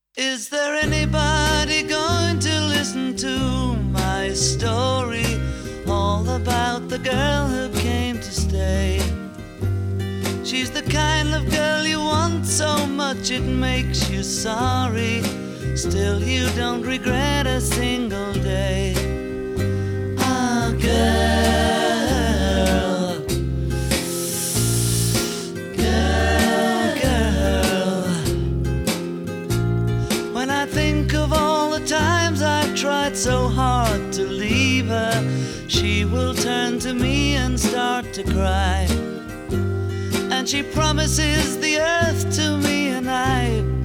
Is there anybody going to listen to my story? All about the girl who came to stay. She's the kind of girl you want so much it makes you sorry. Still you don't regret a single day. Ah, girl, girl, girl. When I think of all the times I've tried so hard to leave her, she will turn to me and start to cry. And she promises the earth to me, and I